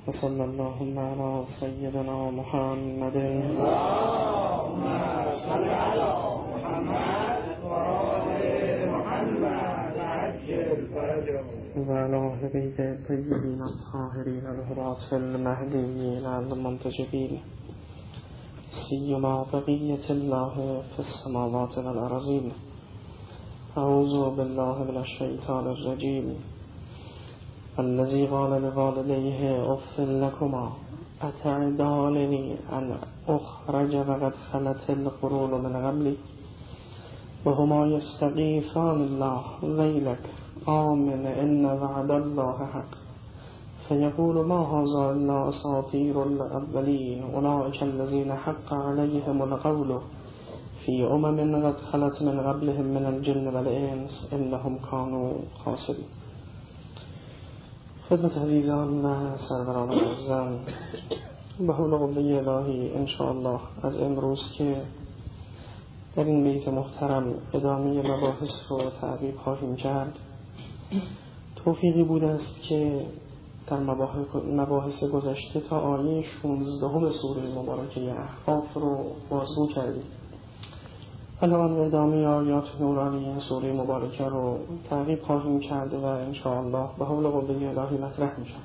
وصلى اللهم على سيدنا محمد اللهم صل على محمد وآل محمد عجل فرجهم وعلى أهل بيت الطيبين الطاهرين الهراة المهديين المنتجبين سيما بقية الله في السماوات والأرضين. أعوذ بالله من الشيطان الرجيم. الذي قال لوالديه أف لكما أتعدانني أن أخرج وقد خلت القرون من قبلي وهما يستغيثان الله ويلك آمن إن وعد الله حق فيقول ما هذا إلا أساطير الأولين أولئك الذين حق عليهم القول في قد خلت من قبلهم من الجن والإنس إنهم كانوا خاسرين. خدمت عزیزان و سروران عزیزان، به حول قوه الهی انشاءالله از امروز که در این بیت محترم ادامه مباحث رو تعریف خواهیم کرد، توفیقی بوده است که در مباحث گذشته تا آیه 16 سوره مبارکه احقاف رو بازگو کردیم. الان ادامه آیات نورانی سوره مبارکه رو تعریف خواهیم کرد و انشاءالله به حول قوه الهی مطرح میشه.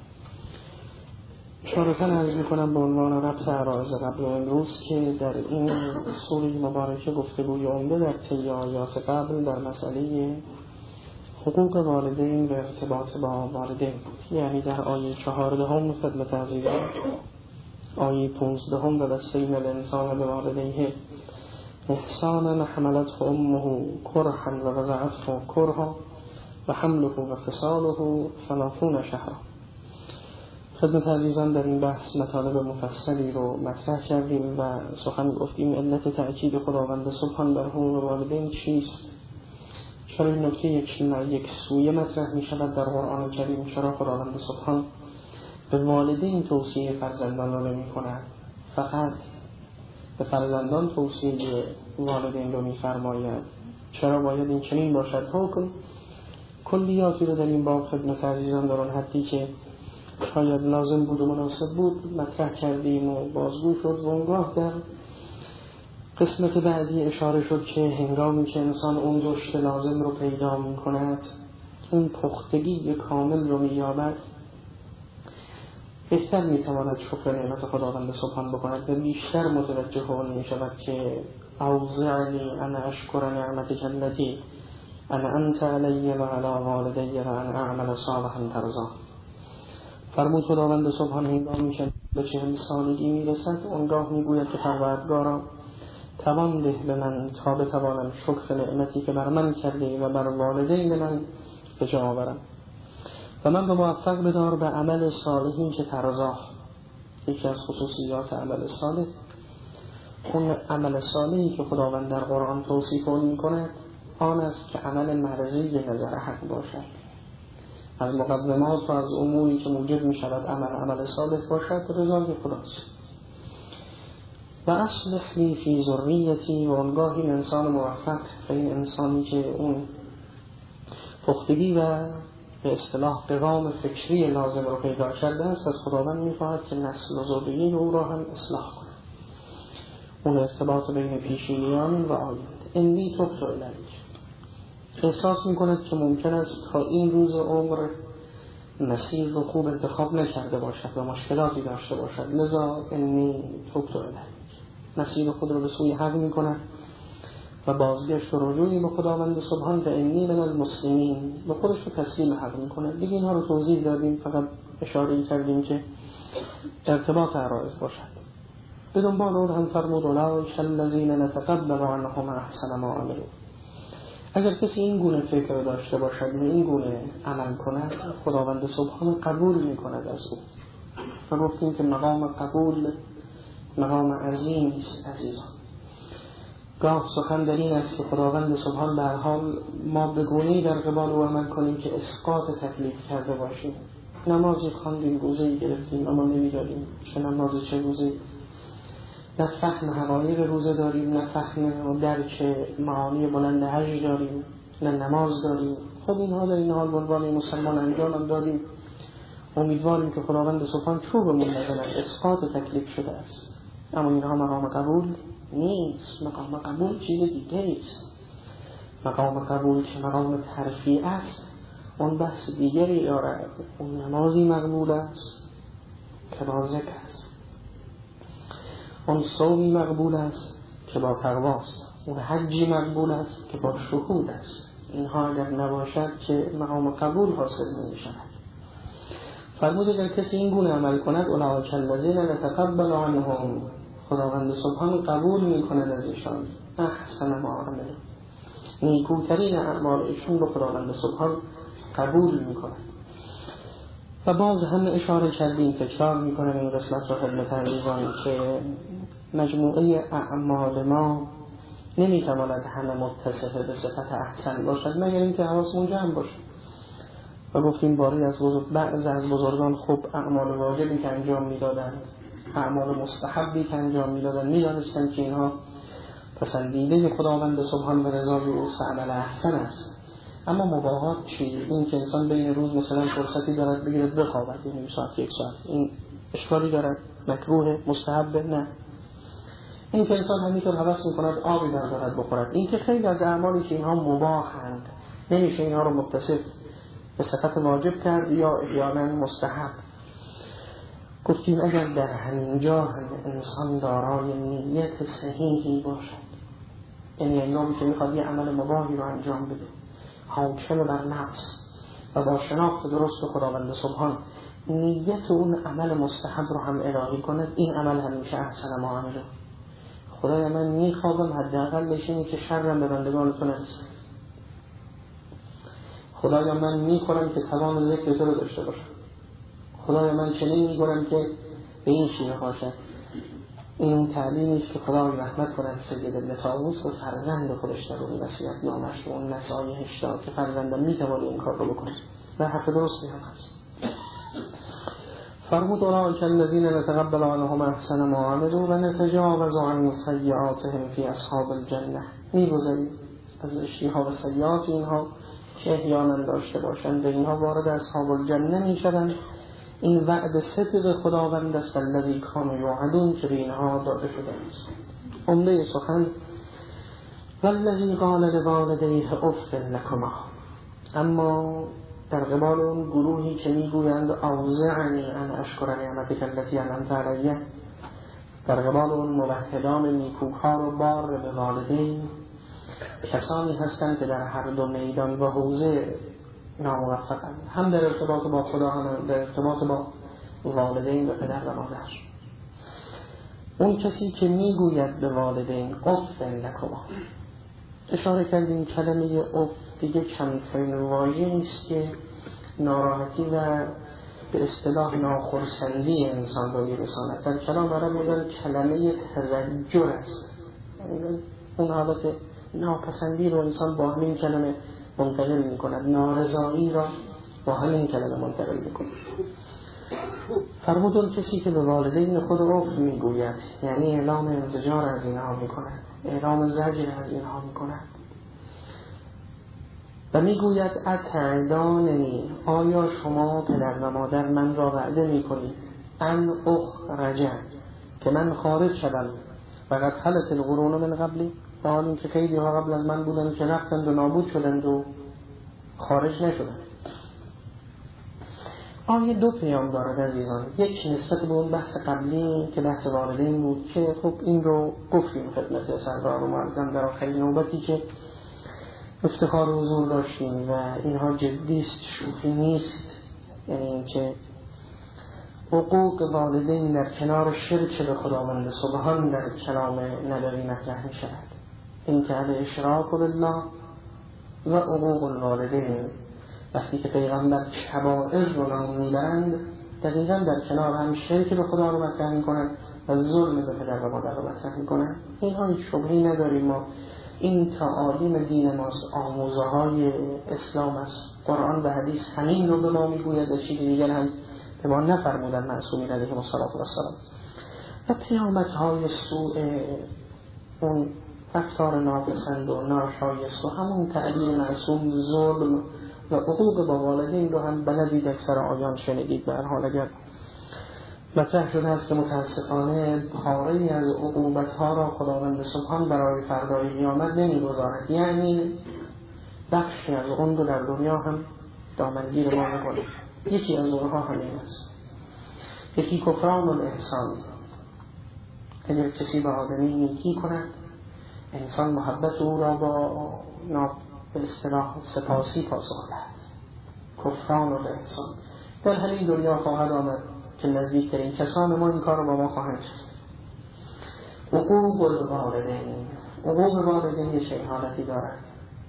اشارتاً عرض میکنم به عنوان ربط عرایض قبل و امروز که در این سوره مبارکه گفتگوی عمده در طی آیات قبل در مسئله حقوق والدین و ارتباط با والدین بود. یعنی در آیه 14 خدمت عزیزان، آیه 15 و وصینا الانسان بوالدیه احسانا حملته امه کرها و وضعته کرها و حمله و فصاله 30 شهرا. خدمت عزیزان در این بحث مطالب مفصلی رو مطرح کردیم و سخن گفتیم علت تأکید خداوند سبحان بر حقوق والدین چیست، چرا این نکته یک سویه مطرح می شود در قرآن کریم، چرا خداوند سبحان به والدین توصیه فرزندان را نمی کند، فقط به فرزندان توصیه والدین رو می فرماید، چرا باید این چنین باشد؟ حکم کلیاتی رو در این باب خدمت عزیزان در آن حدی که شاید لازم بود و مناسب بود مطرح کردیم و بازگو شد و اونگاه در قسمت بعدی اشاره شد که هنگامی که انسان اون رشد لازم رو پیدا می کند، اون پختگی کامل رو می یابد، بهتر می تواند شکر نعمت خداوند سبحان بکند و بیشتر متوجه اون می شود که اوزعنی ان اشکر نعمتک التی انعمت علی و علی والدی و ان اعمل صالحا ترضاه. فرمود خداوند سبحان هنگامی که به 40 سالگی می رسد، اونگاه می گوید که پروردگارا توان ده به من تا بتوانم شکر نعمتی که بر من کرده و بر والدین من به جا آورم و من به موفق بدار به عمل صالحی که ترضاه. یکی از خصوصیات عمل صالح اون عمل صالحی که خداوند در قرآن توصیف اون می‌کند آن است که عمل مرضی نظر حق باشد. از مقدمات و از اموری که موجب می‌شود عمل صالح باشد رضای خداست. و اصلح لی فی ذریتی، و آنگاه این انسان موفق و این انسانی که اون پختگی و به اصطلاح قوام فکری لازم رو پیدا کرده است، از خداوند می‌خواهد که نسل و ذریه او را هم اصلاح کند، اون ارتباط بین پیشینیان و آینده. انی تبت الیک، احساس می‌کند که ممکن است تا این روز عمر مسیر رو خوب انتخاب نکرده باشد و مشکلاتی داشته باشد، لذا انی تبت الیک، مسیر خود رو به سوی حق می‌کند و بازگشت و رجوعی به خداوند سبحان و انی من المسلمین به خودش رو تسلیم حق می‌کند. دیگه اینها رو توضیح دادیم، فقط اشاره کردیم که ارتباط عرایض باشد. به دنبال اون هم فرمود اولئک الذین نتقبل عنهم احسن ما عملوا. اگر کسی این گونه فکر داشته باشد و این گونه عمل کند، خداوند سبحان قبول می‌کند از او. و گفتیم که مقام قبول مقام عظیمی است عزیزان. گاه سخن در این است که خداوند سبحان به هر حال ما به گونه‌ای در قبال او عمل کنیم که اسقاط تکلیف کرده باشیم. نمازی خواندیم، روزه‌ای گرفتیم اما نمی‌دانیم چه نمازی چه روزه‌ای، نه فهم حقایق روزه داریم، نه فهم و درک معانی بلند حج داریم، نه نماز داریم. خب اینها در این حال به عنوان مسلمان انجام دادیم امیدواریم که خداوند سبحان چوبمون نزند، اسقاط تکلیف شده است. اما اینها مقام قبول نیست. مقام قبول چیز دیگه است. مقام قبول که مقام ترفیع است اون بحث دیگری دارد. اون نمازی مقبول است که با ذکر است، اون صومی مقبول است که با تقواست، اون حجی مقبول است که با شهود است. اینها اگر نباشد که مقام قبول حاصل نمی شود. فرمود اگر کسی این گونه عمل کند اولئک الذین نتقبل عنهم، خداوند سبحان قبول می کند از ایشان احسن ما عملوا، نیکوترین اعمال ایشون رو خداوند سبحان قبول می کند. و باز هم اشاره کردیم، تکرار می کنم این قسمت را خدمت عزیزان که مجموعه اعمال ما نمی تواند همه متصفه به صفت احسن باشد مگر اینکه حواسمون جمع باشه. و گفتیم باری از بعض از بزرگان خوب اعمال واجبی که انجام میدادند، اعمال مستحبی که انجام میدادند، میدانستند که اینها پسندیده خداوند سبحان و رضای او عمل احسن است. اما مباهات چی؟ این که انسان بین روز مثلا فرصتی دارد بگیرد بخوابد نیم ساعت یک ساعت، این اشکالی دارد؟ مکروه؟ مستحب؟ نه. این که انسان همینطور هوس میکند آبی دارد بخورد، این که خیلی از اعمالی که اینها مباحند نمیشه اینها رو متصف به صفت واجب کرد یا احیانا مستحب. گفتیم اگر در همینجا هم انسان دارای نیت صحیحی باشد، یعنی انگامی که میخواد یه عمل مباحی رو انجام بده حاکم بر نفس و با شناخت درست خداوند سبحان نیت اون عمل مستحب رو هم الهی کند، این عمل همیشه احسن ما عمله. خدایا من میخوابم حداقل بشینی که شرم به بندگان تو نرسه. خدایا من میخورم که توان ذکر تو رو داشته باشم. خدایا من چنین میکنم که به این شیوه باشد. این اون تعلیمی است که خدا رحمت کند سید ابن طاووس و فرزند خودش در اون وصیت نامش و اون نصایحش داد که فرزندم میتونه این کار رو بکنه و حق درست هم هست. فرمود اولئک الذین نتقبل عنهم احسن ما عملوا و نتجاوز عن سیئاتهم فی اصحاب الجنه. میگذاریم از اشتها و سیئات اینها که احیانا داشته باشند و اینها وارد اصحاب الجنه میشوند. این وعد صدق خداوند است الذی کانوا یوعدون که به اینها داده شده است. عمده سخن والذی قال لوالدیه اف لکما، اما در قبال اون گروهی که میگویند اوزعنی ان اشکر نعمتک التی انعمت علی، در قبال اون موحدان نیکوکار و بار به والدین کسانی هستند که در هر دو میدان و حوزه ناموفقند، هم در ارتباط با خدا هم در ارتباط با والدین و پدر و مادر. اون کسی که میگوید به والدین اف لکما، اشاره کردیم کلمه اف دیگه کمترین واژه‌ای است که ناراحتی و به اصطلاح ناخرسندی انسان رو میرساند. در کلام عرب میگن کلمه تزجر است، اون حالت ناپسندی رو انسان با همین کلمه منتقل میکند، نارضایی را با همین کلمه منتقل میکند. فرمود اون کسی که به والدین خود اف میگوید، یعنی اعلام انزجار از اینها میکند، اعلام زجر از اینها میکند و میگوید اتعداننی، آیا شما پدر و مادر من را وعده میکنید ان اخرج، که من خارج شدم و قد خلت القرون من قبلی، و حال این که خیلی ها قبل از من بودن که رفتند و نابود شدند و خارج نشدند. آیه دو پیام دارد عزیزان، یک نسبت به اون بحث قبلی که بحث والدین بود که خب این رو گفتیم خدمت سرکار و معظم در آخرین نوبتی که افتخار حضور داشتیم و اینها جدیست، شوخی نیست. یعنی این که حقوق والدین در کنار شرک به خداوند سبحان در کلام نبوی مطرح می شود. این که علی اشراک بالله و حقوق الوالدین، وقتی که پیغمبر کبائر رو نام میبرند دقیقا در کنار هم شرک به خدا رو مطرح می کنند و ظلم به پدر و مادر رو مطرح می کنند. اینها هیچ شبهی نداریم، ما این تعالیم دین ماست، آموزه های اسلام است، قرآن و حدیث همین رو به ما میگوید و چیزی دیگر هم به ما نفرمودن معصومین علیهم الصلاة و السلام. و پیامت های سوء اون رفتار ناپسند و ناشایست و همون تعبیر معصوم ظلم و حقوق با والدین رو هم بلدید اکثر آیان شنیدید. به هر حال اگر مطرح شده است که متاسفانه پاره‌ای از عقوبت‌ها را خداوند سبحان برای فردای قیامت نمی‌گذارد، یعنی بخشی از اون رو در دنیا هم دامنگیر ما می‌کنه. یکی از اونها همین است، یکی کفران الاحسان. اگر کسی به آدمی نیکی کند، انسان محبت او را با به اصطلاح سپاسی پاسخ دهد. کفران الاحسان در همین دنیا خواهد آمد که نزدیکترین کسان ما این کار رو با ما خواهند کرد. حقوق الوالدین، حقوق والدین یه شیحالتی دارد.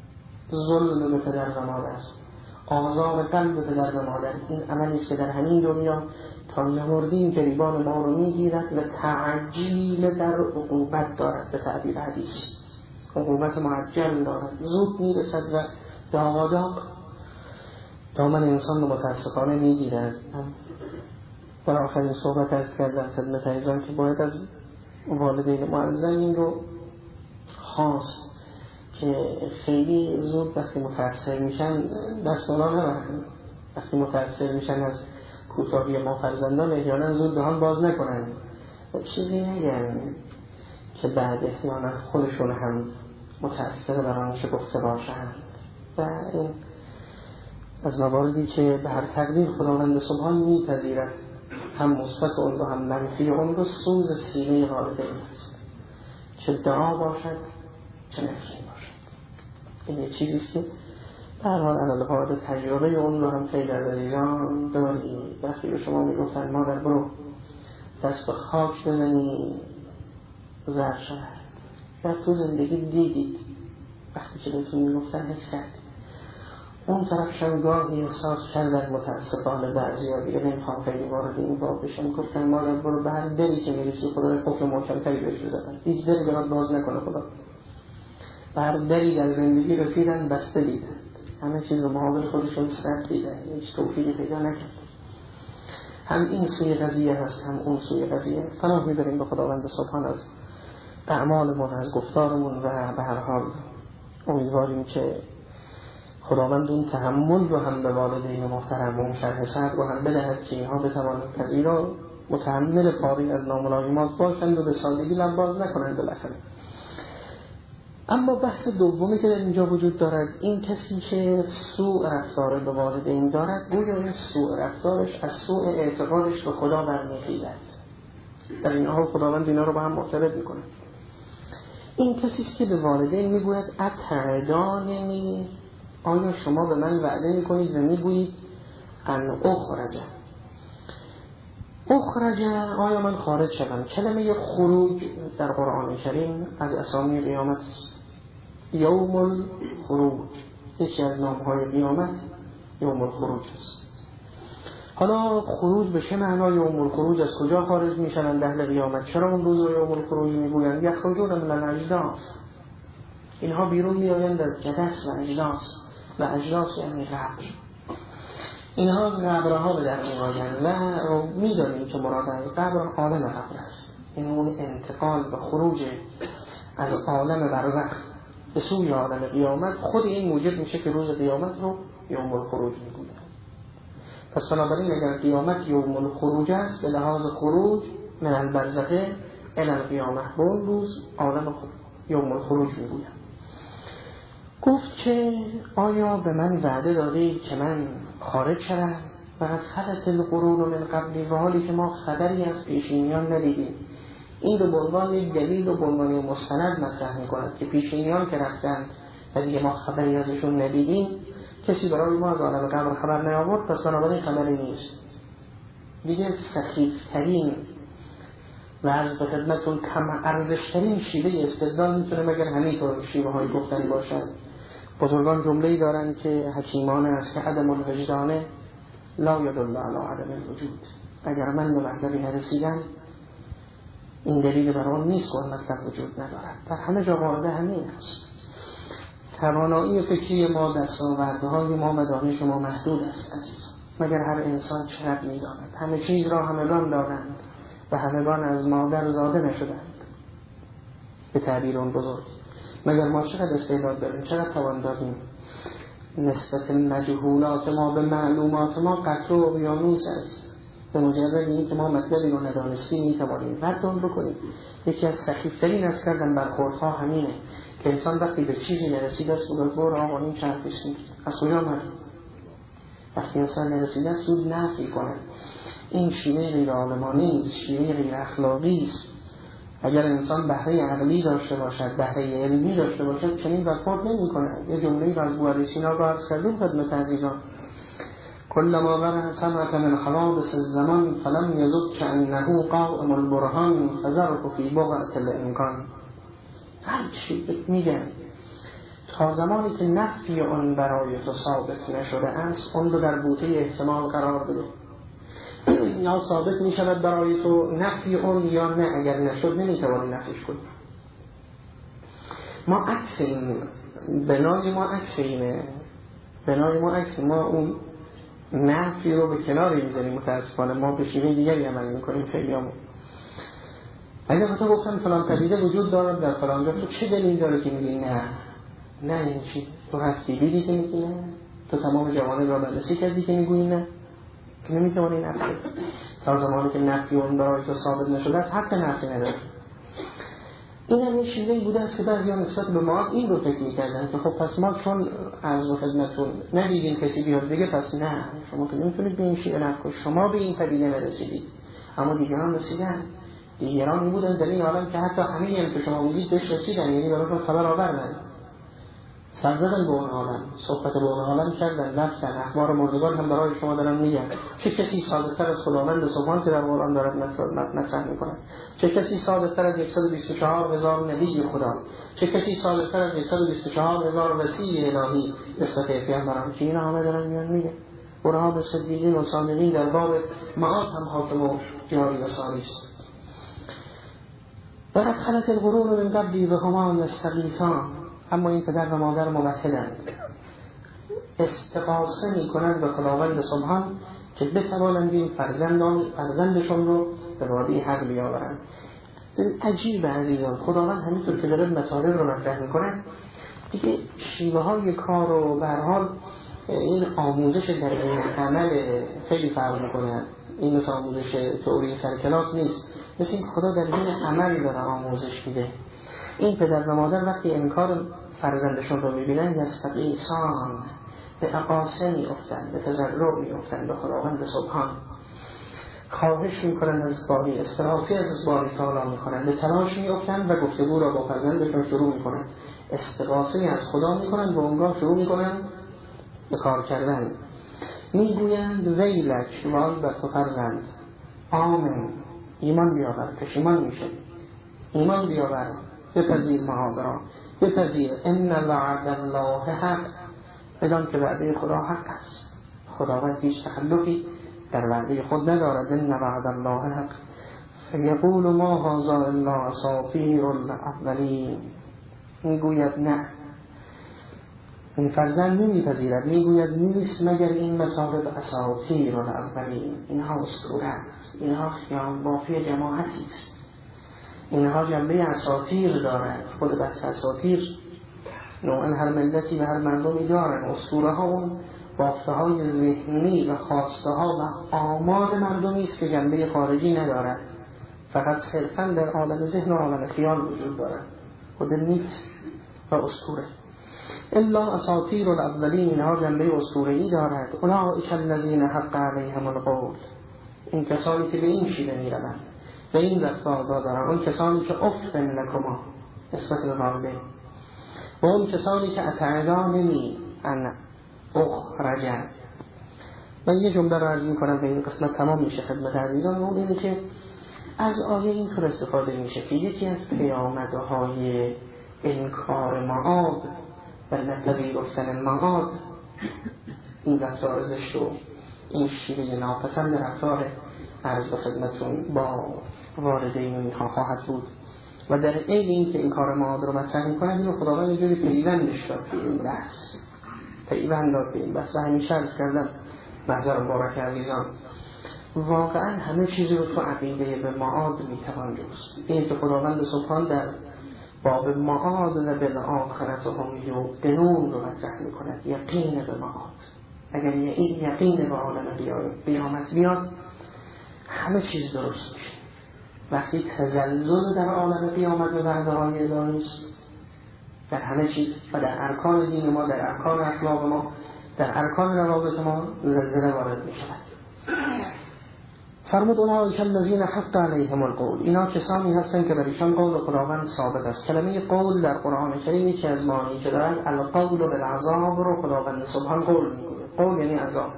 ظلم به پدر و مادر، آزار قلب پدر و مادر، این عملی است که در همین دنیا تا نمردیم گریبان ما رو میگیرد و تعجیل در عقوبت دارد. به تعبیر حدیث عقوبت معجل دارد، زود میرسد و داغاداغ دامن انسان رو متاسفانه میگیرد. در آخرین صحبت از کردن خدمت عزیزان که باید از والدین معزز این رو خواست که خیلی زود وقتی متأثر میشن دست بالا نبرن، وقتی متأثر میشن از کوتاهی ما فرزندان احیانا زود دهان باز نکنن و چیزی نگن که بعد احیانا خودشون هم متأثر برانش گفته باشن. و این از مواردی که به هر تقدیر خداوند سبحان میپذیرد، هم مثبت اون رو هم منفی اون رو، سوز سینه والدین است، چه دعا باشد چه نفی باشد. این یه چیزیست که در حال علاوه تجربه اون رو هم خیلی از عزیزان داریم. وقتی به شما میگفتن مادر برو دست به خاک بزنی زر شد، در تو زندگی دیدید وقتی که بهتون میگفتن حس کرد. اون طرف گاهی احساس کردن متاسفانه بعضی‌ها دیگه نمیخوام خیلی وارد این باب بشم، گفتن مادر برو به هر دری که میرسی خدا قفل محکم‌تری بهش بزنن، هیچ دری برات باز نکنه خدا. به هر دری در زندگی رسیدن بسته دیدن، همه چیز رو مقابل خودشون سرد دیدن، هیچ توفیقی پیدا نکرد. هم این سوی قضیه هست هم اون سوی قضیه. پناه می‌بریم به خداوند سبحان از اعمالمون، از گفتارمون و به هر حال امیدواریم که خداوند اون تحمل رو هم به والدین محترم و اون شرح صدر رو هم بدهد که اینها بتوانند پذیرا متحمل پاری از ناملایمات باشند و به سادگی لب باز نکنند بالاخره. اما بحث دومی که در اینجا وجود دارد، این کسی که سوء رفتار به والدین دارد گویا این سوء رفتارش از سوء اعتقادش به خدا برمیخیزد. در این حال خداوند اینا رو با هم مرتبط میکنه. این کسی که به والدین میگوید اتعداننی، آیا شما به من وعده میکنید و میگویید ان اخرج، آیا من خارج شدم. کلمه خروج در قرآن کریم از اسامی قیامت است. یوم الخروج، یکی از نامهای قیامت یوم الخروج است. حالا خروج به چه معنای یوم الخروج، از کجا خارج میشن اهل قیامت؟ چرا اون روز یوم الخروج میگویند؟ یخرجون من الاجداث، اینها بیرون میآیند از جدث و اجداث، و اجداث یعنی قبر. اینها قبرها به در میآیند و میدانیم که مراد از قبر عالم قبر است. این اون انتقال و خروج از عالم برزخ به سوی عالم قیامت، خود این موجب میشه که روز قیامت رو یوم الخروج میگویند. پس بنابراین اگر قیامت یوم الخروج است به لحاظ خروج من البرزخ الی القیامه، به اون روز عالم یوم الخروج میگویند. گفت که آیا به من وعده دادید که من خارج شدم و خلت القرون من قبلی، و حالی که ما خبری از پیشینیان ندیدیم. این رو به عنوان یک دلیل و به عنوان مستند مطرح می‌کند که پیشینیان که رفتن و دیگه ما خبری ازشون ندیدیم، کسی برای ما از عالم قبر خبر نیاورد، پس بنابراین خبری نیست. دیگه سخیفترین و عرض به خدمتون کم ارزشترین شیوه استدلال میتونه مگر همینطور شیوه های گفتنی باشد. بزرگان جمله‌ای دارند که حکیمان است که عدم الوجدان لا یدل علی عدم الوجود. اگر من به مطلبی نرسیدم این دلیل بر آن نیست که مطلب وجود ندارد. در همه جا قاعده همین است. توانایی فکری ما، دستاوردهای ما، مدارش ما محدود است عزیزان. مگر هر انسان چقدر می‌داند؟ همه چیز را همگان دارند و همگان از مادر زاده نشدند. به تعبیر اون بزرگ، مگر ما چقدر استعداد داریم، چقدر توان داریم؟ نسبت مجهولات ما به معلومات ما قطره و اقیانوس است. به مجرد این که ما مطلبی رو ندانستیم میتوانیم رد اون بکنیم. یکی از سخیفترین از کردن برخوردها همینه که انسان وقتی به چیزی نرسیده است و برو آقا این چه حرفش نیست، از کجا آمد؟ وقتی انسان نرسیده است زود نفی کنه. این شیوه غیر عالمانه است، شیوه غیر اخلاقی است. اگر انسان بهره عقلی داشته باشد، بهره علمی داشته باشد، چنین برخورد نمی‌کنه. یه جمله‌ای را از ابو سینا رو عرض کردیم خدمت عزیزان: كلما ورع سمعة من حوادث الزمان فلم يزد كأنه قائم البرهان فذره في بقعة الامکان. هر چی میگن تا زمانی که نفی آن برای تو ثابت نشده است، اون رو در بوته احتمال قرار بده. یا ثابت می شود برای تو نفی اون یا نه. اگر نشد نمیتوانی نفیش کنی. ما عکس این بنای ما عکس اینه. بنای ما عکس ما اون نفی رو به کناری میزنیم. متاسفانه ما به شیوه دیگری عمل میکنیم. خیلیامون اگر تو گفتن فلان پدیده وجود دارد در فلان جا، تو چه دلیل داره که میگی نه این چی؟ تو هستی دیدی که میگی نه؟ تو تمام جوانب را بررسی کردی که میگویی نه؟ که نمیتوانی نفی تا زمانی که نفی اون برای تو ثابت نشده است حق نفی نداره. این هم یه شیوهی بوده است که بعضی ها نسبت به ما این رو فکر میکردن که خب پس ما چون عرض و خدمتون ندیدیم کسی بیاد دیگه، پس نه شما که نمیتونید به این شیوه نفی، شما به این پدیده نرسیدید اما دیگران رسیدن. دیگران این بودن در این عالم که حتی همه هم که شما بودید بهش رسیدن، یعنی براتون خبر آوردن، سر زدن به اون عالم، صحبت به اون عالم کردن، رفتن، اخبار مردگان هم برای شما دارن میگن. چه کسی صادق‌تر از خداوند سبحان که در قرآن دارد مطرح میکنه؟ چه کسی صادق‌تر از 124,000 نبی خدا؟ چه کسی صادق‌تر از 124,000 وصی الهی نسبت پیامبران؟ که اینا همه دارن میگن. برها به صدیقین و صادقین در باب معاد هم حاکم و جاری و ساری است. و ادخلت القرون من قبلی و هما یستغیثان. اما این پدر و مادر موحدند، استغاثه میکنند به خداوند سبحان که بتوانند این فرزندشون رو به وادی حق بیاورند. عجیب عزیزان، خداوند همینطور که داره مطالب رو مطرح میکنه دیگه شیوه های کار و به هر حال این آموزش در این عمل خیلی فرق میکنه. این مثل آموزش تئوری سر کلاس نیست، مثل این خدا در این عمل داره آموزش میده. این پدر و مادر وقتی انکار فرزندشون رو میبینن یستغیثان، به اقاسه میافتن، به تضرع میافتن به خداوند سبحان، خواهش میکنن از باری، استغاثه از باری تعالی میکنن، به تلاش میافتن و گفتگو را با فرزندشون شروع میکنن، استغاثه از خدا میکنن و اونگاه شروع میکنن به کار کردن. میگویند ویلک وای بر تو فرزند، آمین، ایمان بیاور، پشیمان میشه، ایمان بیاور، بپذیر محاضران، بپذیر ان وعد الله حق، بدان که وعده خدا حق است. خداوند هیچ تخلفی در وعده خود ندارد. ان وعد الله حق فیقول ما هذا الا اساطیر الاولین. میگوید نه، این فرزند نمیپذیرد، میگوید نیست مگر این مطالب اساطیر الاولین، اینها اسطوره است، اینها خیال بافی جماعتی است، اینها جنبه اساطیر دارند. خود بحث اساطیر نوعا هر ملتی و هر مردمی دارند. اسطوره ها اون بافته های ذهنی و خواسته ها و آمال مردمی است که جنبه خارجی ندارد، فقط صرفا در عالم ذهن و عالم خیال وجود دارد. خود میت و اسطوره. الا اساطیر الاولین، اینها جنبه اسطوره‌ای دارد. اولئک الذین حق علیهم القول، این کسانی که به این شیوه میروند، به این رفتار دارند، اون کسانی که افن لکما نسبت به والدین، و اون کسانی که اتعداننی ان اخرجن. و یه جمله را عرض میکنم به این قسمت تمام میشه خدمت عزیزان. اون اینه که از آیه اینطور استفاده میشه که یکی از پیامدهای انکار معاد و نپذیرفتن معاد این رفتار زشت و این شیوه ناپسند رفتار عرض به خدمتون با والدین میخوان خواهد بود. و در عین این که این کار معاد رو مطرح میکنه، اینو خداوند اینجوری پیوندش داد به این بحث، پیوند داد به این بحث. و همیشه عرض کردم محضر مبارک عزیزان، واقعا همه چیزی رو تو عقیده به معاد میتوان جست. این که خداوند سبحان در باب معاد و بالآخرة هم یوقنون رو مطرح میکند. یقین به معاد. اگر این یقین به عالم قیامت بیاد همه چیز درست میشه. وقتی تزلزل در عالم قیامت و وعده‌های الهی است در همه چیز و در ارکان دین ما، در ارکان اخلاق ما، در ارکان روابط ما زلزله وارد می شود. فرمود اولئک الذین حق علیهم القول، اینا کسانی هستند که بر ایشان قول خداوند ثابت است. کلمه قول در قرآن کریم یکی از معانی که دارد القول بالعذاب رو خداوند سبحان قول میگه. قول یعنی عذاب.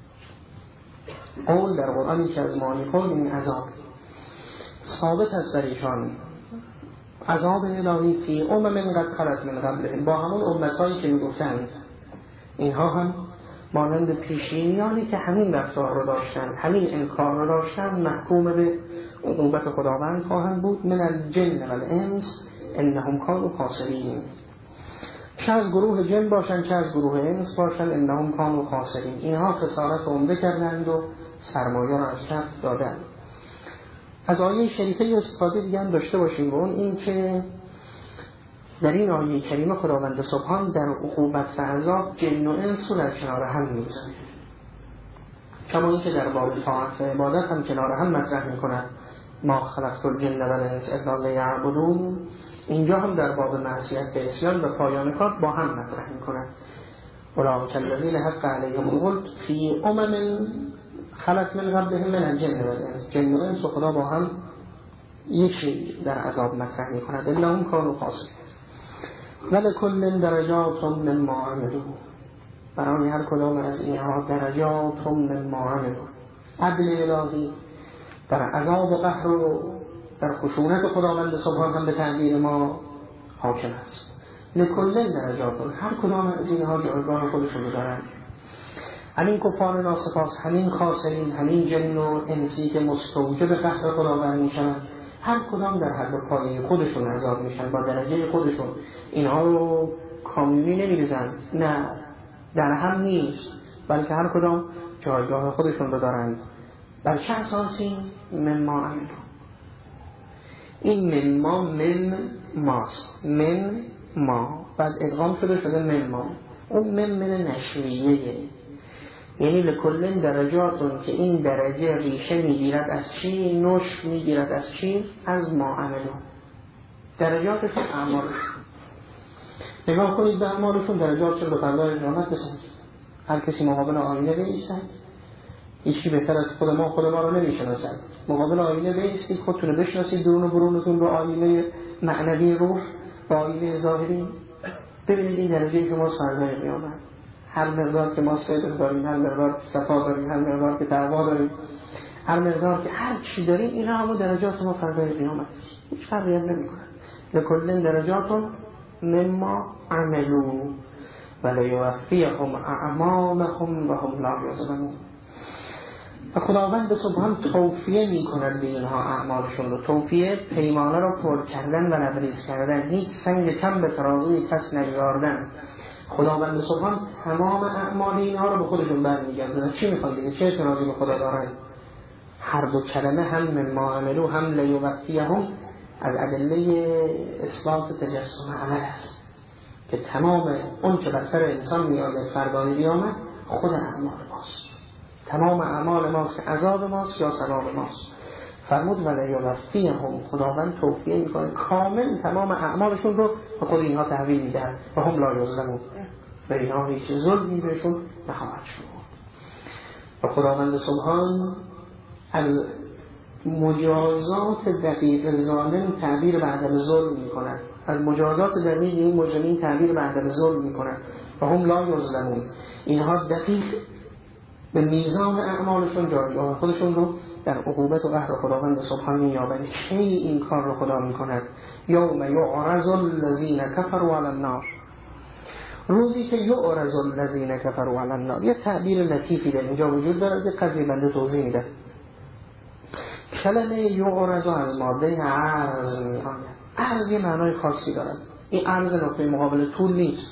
قول در قرآن یکی از معانی قول یعنی عذاب. ثابت است بر ایشان عذاب الهی فی قد خلت من قبلهم، با همون امتایی که میگفتند اینها هم مانند پیشینیانی که همین رفتار رو داشتند، همین انکار رو داشتند، محکوم به عقوبت خداوند خواهند بود. من الجن والانس انهم کانوا خاسرین، چه از گروه جن باشند چه از گروه انس باشند، انهم کانوا خاسرین، اینها خسارت عمده کردند و سرمایه را از کف دادند. از آیه شریفه استفاده دیگه هم داشته باشیم و اون این که در این آیه کریمه خداوند سبحان در عقوبت و عذاب جن و انس رو در کنار هم می‌ذاره، کما اینکه در باب طاعت و عبادت هم کنار هم مطرح می‌کند ما خلقت الجن والانس الا لیعبدون. اینجا هم در باب معصیت و عصیان و پایان کار با هم مطرح می‌کند اولئک الذین حق علیهم القول فی خلق من قبلهم من الجن والانس. جن و انس و خدا با هم یکی در عذاب مطرح می‌کند انهم کانوا خاسرین. ولکل درجات مما عملوا، برای هر کدام از اینها درجات مما عملوا. عدل الهی در عذاب و قهر و در خشونت خداوند سبحان هم به تعبیر ما حاکم است. لکل درجات، هر کدام از اینها جایگاه خودشون دارند. همین کفار ناسپاس، همین خاسرین، همین جن و انسی که مستوجب قهر خداوند میشن، هر کدام در حد پایه خودشون عذاب میشن با درجه خودشون. اینها رو کامیونی نمیریزن، نه، در هم نیست، بلکه هر کدام جایگاه خودشون رو دارند. بر چه اساسی؟ مما عملوا. این من ماست، من ما بعد ادغام شده من ما. اون من نشویه، یعنی لکل درجاتون که این درجه ریشه میگیرد از چی؟ نش میگیرد از چی؟ از ما عملو. درجاتشون اعمالشون. نگاه کنید به اعمالشون، درجاتشون به فردای قیامت بسنجید. هر کسی مقابل آینه بایستد، هیچی بهتر از خود ما رو نمیشناسد. مقابل آینه بایستید، خودتون بشناسید، درون و برونتون رو آینه معنوی روح با آینه ظاهری، ببینید این درجه شما فردای قیامت. هر مقدار که ما صدق داریم، هر مقدار که صفا داریم، هر مقدار که تقوا داریم، هر مقدار که هر چی داریم، اینا همون درجات ما فردای قیامت، هیچ فرقی هم نمی‌کنه. لکل درجات مما عملوا ولیوفیهم اعمالهم و هم لا یظلمون. و خداوند سبحان توفیه می‌کند به اینها اعمالشون رو. توفیه پیمانه رو پر کردن و نبریز کردن، هیچ سنگ کم به ترازوی کس نیاوردن. خداوند سبحان تمام اعمال اینها رو به خودشون برمیگردونه. چی میخوان دیگه؟ چه اعتراضی به خدا دارن؟ هر دو کلمه هم مما عملو هم لیوفیهم از ادله اثبات تجسم عمل است که تمام اون که بر سر انسان میآید فردای قیامت خود اعمال ماست. تمام اعمال ماست که عذاب ماست یا ثواب ماست. فرمود ولیوفیهم، خداوند توفیه میکنه کامل تمام اعمالشون رو به خود اینها تحویل میدن و هم لا یظلمون، و اینها هیچ ظلمی بهشون نخواهد شد. و خداوند سبحان از مجازات دقیق ظالم تعبیر به عدم ظلم میکنن، از مجازات دقیق این مجرمین تعبیر به عدم ظلم میکنن و هم لا یظلمون. اینها دقیق به میزان اعمالشون جایگاه خودشون رو در عقوبت و قهر خداوند سبحان می‌یابند. کی این کار رو خدا می‌کند؟ یوم یعرض الذین کفروا علی النار، روزی که یعرض الذین کفروا علی النار. یه تعبیر لطیفی در اینجا وجود داره که قضیه بنده توضیح میده. کلمه یعرض از ماده عرض میاد. عرض یه معنای خاصی داره. این عرض نقطه مقابل طول نیست.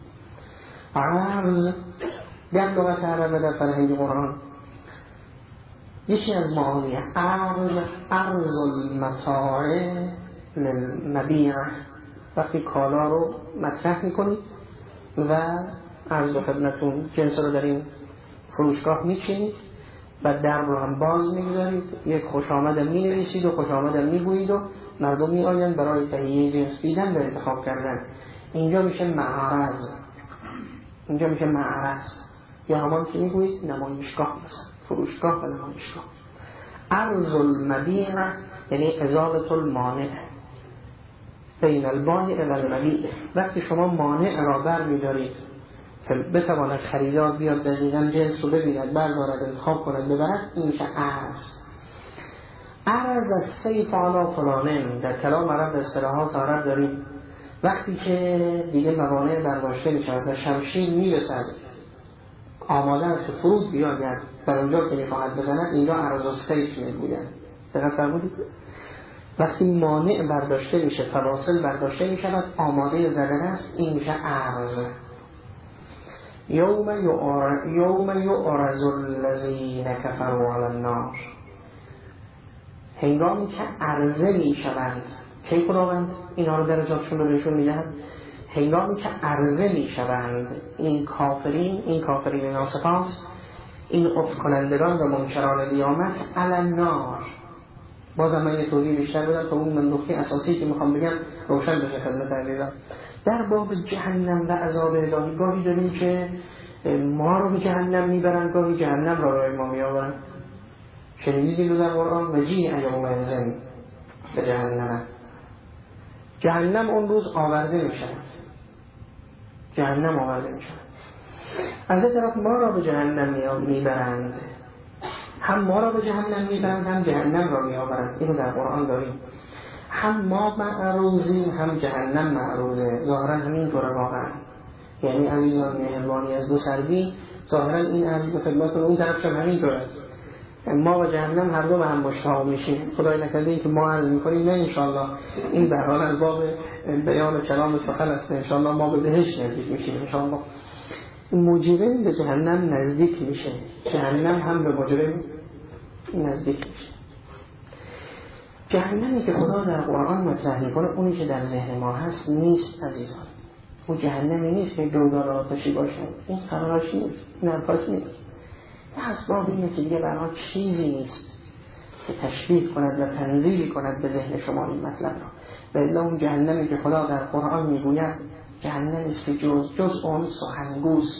عرض در لغت عربه در فرهنگ قرآن یکی از معانی عرض المتاع للمبیع، وقتی کالا رو مطرح میکنید و عرض خدمتتون جنس رو در این فروشگاه میچینید و درب رو هم باز میگذارید، یک خوش آمدم مینویسید و خوش آمدم میگویید و مردم میآیند برای تهیه جنس دیدن و انتخاب کردن. اینجا میشه معرض، اینجا میشه معرض یا همان که میگویید نمایشگاه، مثلا فروشگاه و نمایشگاه. عرض المبیع یعنی ازالة المانع بین البایع و المبیع. وقتی شما مانع را بر میدارید که بتواند خریدار بیاد دقیقاً جنس رو ببیند، بردارد، انتخاب کند، ببرد، این میشه عرض. عرض از سیف علی فلانه در کلام عرب اصطلاحات عرب داریم. وقتی که دیگه موانع برداشته میشود و شمشیر میرسد آماده است فرود بیاید بر اونجا که میخواهد بزند، اینجا عرض از سیف میگوید. دقیق فرمودید؟ وقتی مانع برداشته میشه، فواصل برداشته میشود، آماده زدن است، این میشه عرض. یوم یعرض الذین کفروا علی النار، هنگامی که عرضه میشوند. کی خداوند اینا رو درجاتشون رو بهشون میدهند؟ هنگامی که عرضه میشوند این کافرین ناسپاس، این افت کنندگان و منکران قیامت علی النار. بازم من یه توضیح بیشتر بدم تا اون نکته اساسی که میخوام بگم روشن بشه خدمت عزیزان. در باب جهنم و عذاب الهی گاهی داریم که ما رو به جهنم میبرن، گاهی جهنم را برای ما میآورن. شنیدید در قرآن مجیء یومئذ به جهنم اون روز آورده میشن، جهنم آورده میشن. از این طرف ما را به جهنم میبرند، هم ما را به جهنم میبرند هم جهنم را میآورند. اینو در قرآن داریم. هم ما معروضیم هم جهنم معروضه. ظاهرا همینطوره واقعا. یعنی عزیزان مهربانی از دو سردی، ظاهرا این عرض به خدمت اون طرف هم همینطور است. ما و جهنم هر دو به هم مشتاق میشیم. خدای نکرده این که ما عرض میکنیم، نه انشالله این به حال از باب بیان کلام سخن است، انشالله ما به بهشت نزدیک میشیم انشالله. مجرم به جهنم نزدیک میشه، جهنم هم به مجرم نزدیک میشه. جهنمی که خدا در قرآن مطرح میکنه، اونی که در ذهن ما هست نیست عزیزان. اون جهنمی نیست که جودار آتشی باشه، این قرارش نیست، نرفاش نیست. یه اسباب اینه که دیگه برای چیزی نیست که تشبیه کند و تنزیل کند به ذهن شما این مطلب را. و الا اون جهنمی که خدا در قرآن میگوید جهنمی است که جز اون سخنگوست.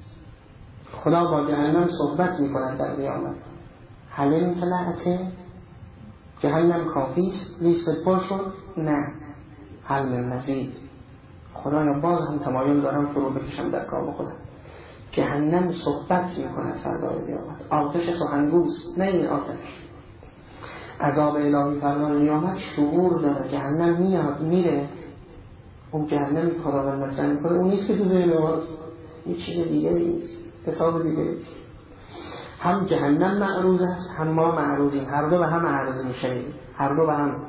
خدا با جهنم صحبت میکند در قیامت. هل امتلأت، جهنم کافیست، لیست پر شد؟ نه، هل من مزید. خدایا باز هم تمایل دارم فرو بکشم در کام خودم. جهنم صحبت میکنه فردای قیامت، آتش سخنگوست، نه این آتش. عذاب الهی فردای قیامت شعور داره، جهنم میاد میره. اون جهنمی که خداوند مطرح میکنه اون نیست که تو ذهن ماست، یه چیز دیگه نیست، کتاب دیگه نیست. هم جهنم معروض است هم ما معروضیم، هر دو به هم عرض میشه، هر دو به هم.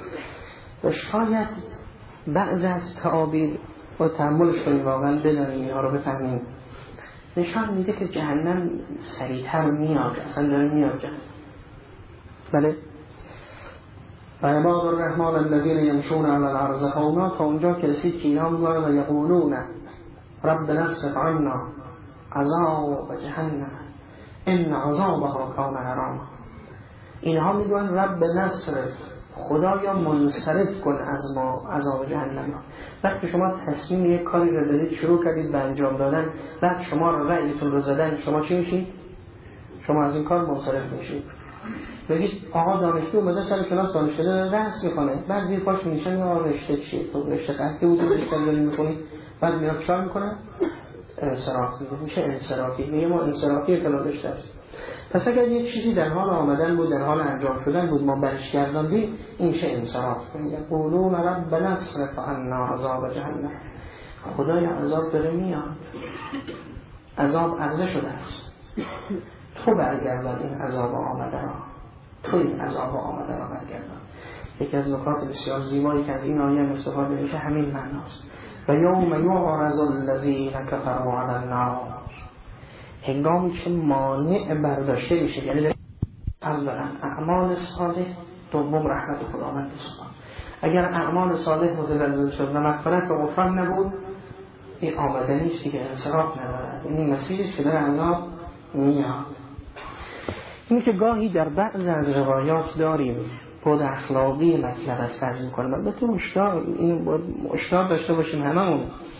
و شاید بعض از تعابیر و تأملش کنیم واقعا بدانیم، اینها رو بفهمیم. نشان میده که جهنم سریعتر میاد، اصلا داره میاد جهنم. بله. و عباد الرحمن الذین یمشون علی الارض هونا، تا اونجا که رسید که اینا میگن و یقولون ربنا اصرف عنا عذاب جهنم ان عذابها کان غراما. اینها میگن رب نصرف، خدایا منصرف کن از ما عذاب جهنم. وقتی شما تصمیم یک کاری رو دارید شروع کردید به انجام دادن، بعد شما رأیتون رو زدن، شما چی میشید؟ شما از این کار منصرف میشید. بگید آقا دانشجو اومده سر کلاس دانشجو درس میکنه، بعد زیر پاش میشن یا رشته چیه؟ تو رشته قطعی بود رشته داری میکنی، بعد میاد چیکار میکنه؟ انصراف میشه. انصرافی میگه ما انصرافی فلان رشته است. پس اگر یک چیزی در حال آمدن بود، در حال انجام شدن بود، ما برش گرداندیم، این میشه انصراف. میگه قولون ربنا اصرف عنا عذاب جهنم، خدای عذاب داره میاد، عذاب عرضه شده است، تو برگردان این عذاب آمده را، تو این عذاب آمده را برگردان. یکی از نکات بسیار زیبایی که از این آیه استفاده میشه همین معناست. و یوم یعرض الذین کفروا علی النار، هنگامی که مانع برداشته میشه، یعنی اولا اعمال صالح، دوم رحمت خداوند سبحانه. اگر اعمال صالح متزلزل شد و مغفرت و غفران نبود، این آمدنی است که انصراف ندارد، این مسیری است که در عذاب میاد. اینی که گاهی در بعض از روایات داریم بود اخلاقی مطلب از فرض میکنم، البته مشتاق داشته باشیم هممون.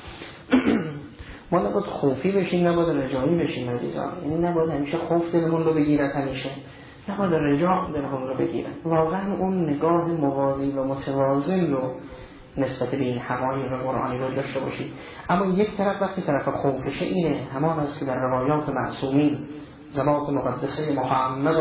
ما نباید خوفی بشیم، نباید رجایی بشیم عزیزان. یعنی نباید همیشه خوف دلمون رو بگیرد، همیشه نباید رجا دلمون رو بگیرد. واقعا اون نگاه موازی و متوازن رو نسبت به این حقایق قرآنی رو داشته باشید. اما یک طرف وقتی طرف خوفشه اینه، همان است که در روایات معصومین ذات مقدسه محمد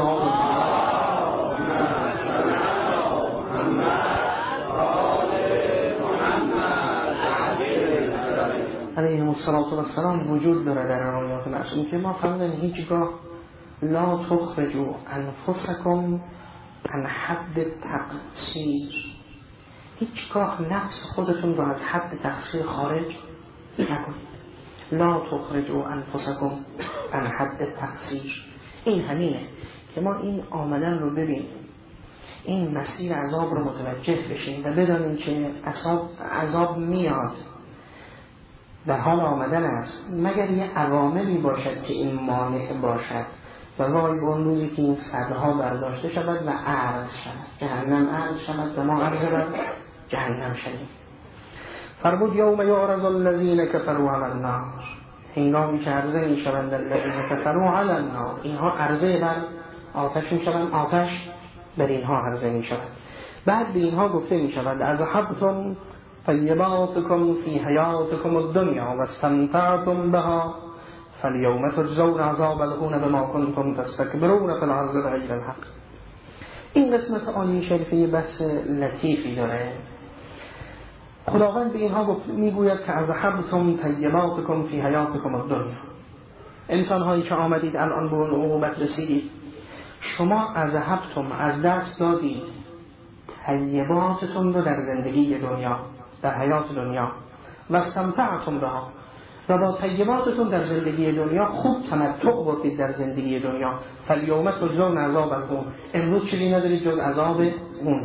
علیه السلام وجود داره در روایات معصوم که ما فهمیدن هیچگاه لا تخرجوا انفسکم عن حد تقصیر، هیچگاه نفس خودتون رو از حد تقصیر خارج نکنید. لا تخرجوا انفسکم عن حد تقصیر، این همینه که ما این آمدن رو ببینیم، این مسیر عذاب رو متوجه بشیم و بدانیم که عذاب میاد، در حال آمدن است، مگر یه عواملی باشد که این مانع باشد و وای به اون روزی که این صدها برداشته شود و عرض شود، جهنم عرض شود و ما عرض بر جهنم شدیم. فرمود یوم یعرض الذین کفروا علی النار، هنگامی که عرضه می شوند الذین کفروا علی النار، اینها عرضه بر آتش می شوند، آتش بر اینها عرضه می شود. بعد به اینها گفته می شود اذهبتم طیباتکم فی حیاتکم الدنیا و استمتعتم بها فالیوم تجزون عذاب الهون بما کنتم تستکبرون فی الارض بغیر الحق. این قسمت آیه شریفه بحث لطیفی داره. خداوند به اینها میگوید که اذهبتم طیباتکم فی حیاتکم الدنیا، انسان هایی که آمدید الان به اون عقوبت رسیدید، شما اذهبتم از دست دادید طیباتتون رو در زندگی دنیا، در حیات دنیا، و استمتعتم بها، و با طیباتتون در زندگی دنیا خوب تمتع بردید در زندگی دنیا، فالیوم تجزون عذاب الهون، امروز چیزی ندارید جز عذاب اون.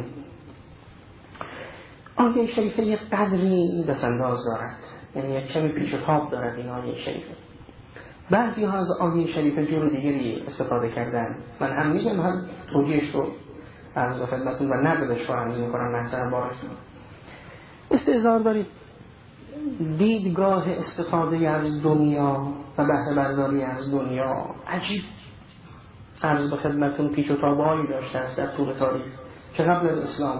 آیه شریفه یک قدری دستانداز دارد، یعنی یک کمی پیش و تاب دارد این آیه شریفه. بعضی ها از آیه شریفه جور دیگری استفاده کردن، من هم میگم هم توجیهش رو از خدمتون و نقدش رو عرض میکنم محترم بارشون. استعذار دارید دیدگاه استفاده از دنیا و بهره برداری از دنیا عجیب عرض به خدمتون پیش و تابهایی داشته است در طول تاریخ، چه قبل از اسلام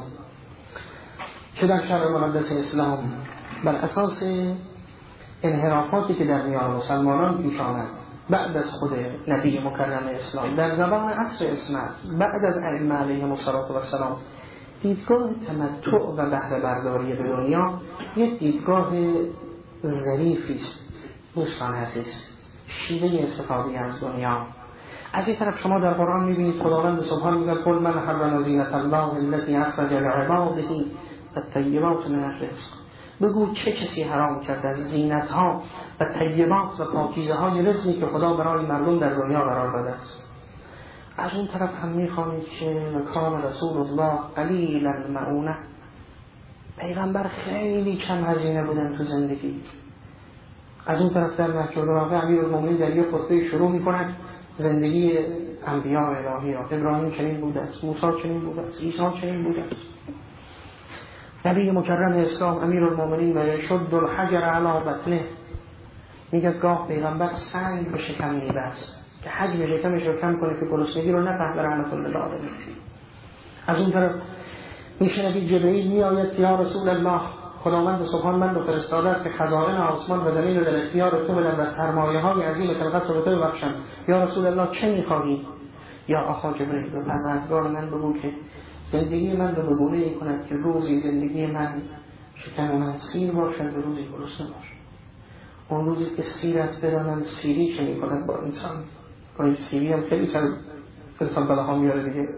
چه در شرع مقدس اسلام، بر اساس انحرافاتی که در میان مسلمانان پیش آمد بعد از خود نبی مکرم اسلام در زمان عصر اسمت، بعد از ائمه علیهم السلام، دیدگاه تمتع و بهره برداری به دنیا یک دیدگاه ظریفی است. دوستان عزیز، شیوه استفاده از دنیا. از این طرف شما در قرآن میبینید خداوند سبحانه میگه قل من حرم زینة الله التي اخرج لعباده الطیبات من الرزق، بگو چه کسی حرام کرده از زینت ها و طیبات و پاکیزه های رزقی که خدا برای مردم در دنیا قرار داده است. از اون طرف هم میخوانید که کان رسول الله قلیل المعونه، پیغمبر خیلی کم هزینه بودن تو زندگی. از اون طرف در نهج البلاغه امیرالمومنین در یک خطبه شروع میکند زندگی انبیاء الهی را. ابراهیم چنین بوده است، موسی چنین بوده است، عیسی چنین بوده است. نبی مکرم اسلام امیرالمومنین و شد الحجر علی بطنه، میگه گاه پیغمبر سنگ به شکم میبست که حجم شکمش رو کم کنه که گرسنگی رو نفهم رحمت الله علیه. از اون طرف میشنوید جبرئیل میآید یا رسول الله، خداوند سبحان من رو فرستاده است که خزائن آسمان و زمین رو در اختیار تو بدن و سرمایه های عظیم خلقت رو تو ببخشم. یا رسول الله چه میخواهی؟ یا آقا جبرئیل به پروردگار من بگو که زندگی من رو به گونه‌ای کند که روزی زندگی من شکم من سیر باشد و روزی گرسنه باشد. اون روزی که سیر است بدانم سیری چه میکند با انسان. این سیری هم خیلی انسان بلاها میاره دیگه.